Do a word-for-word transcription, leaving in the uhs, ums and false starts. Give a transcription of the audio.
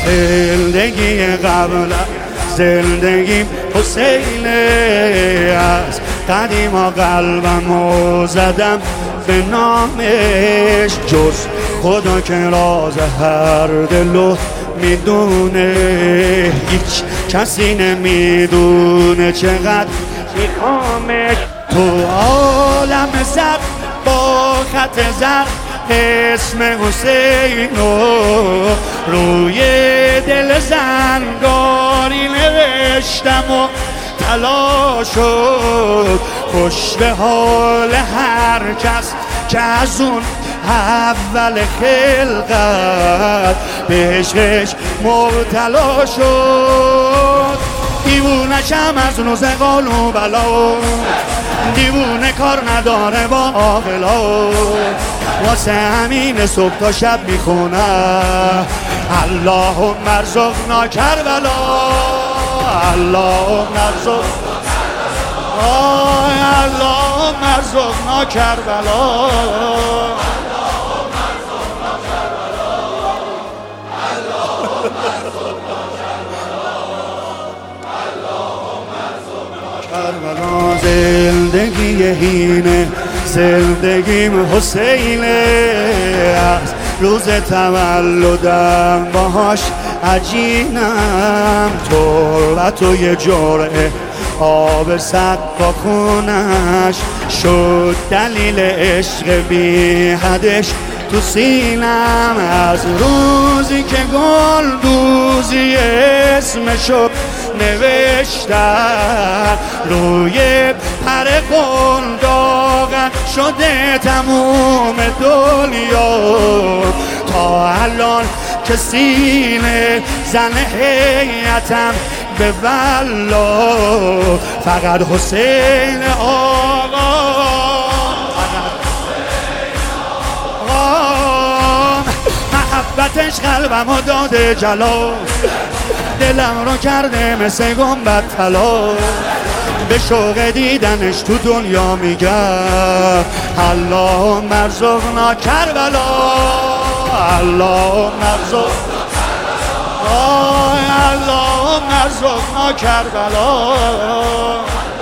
زندگی قبل زندگیم حسین است، قدیما قلبمو زدم به نامش، جز خدا که راز هر دلو میدونه، هیچ کسی نمیدونه چقدر میخوامش. تو عالم زر با خط زر اسم حسینو روی دل زنگاری نوشتم و طلا شد. خوش به حال هر کس که از اون اول خلقت به عشقش مبتلا شد. دیوونشم از روز قال و بلا، دیوونه کار نداره با عاقلا، واسه همین صبح تا شب میخونه اللهم ارزقنا کربلا، اللهم ارزقنا آه اللهم ارزقنا کربلا. کربلا زندگی هینه، زندگیم حسین است، روز تولدم باهاش عجینم، تربت و یه جرعه آب سقا خونش شد دلیل عشق بی حدش تو سینم. از روزی که گل دوزی اسمشو نوشتم روی پر قنداقم شده تموم دنیا، تا الان که سینه زن حیاتم به والله فقط حسین آقا، محبتش قلبمو داده جلا، دلم رو کرده مثل گنبد طلا، به شوق دیدنش تو دنیا میگم اللهم ارزقنا کربلا، اللهم ارزقنا کربلا، اللهم ارزقنا کربلا.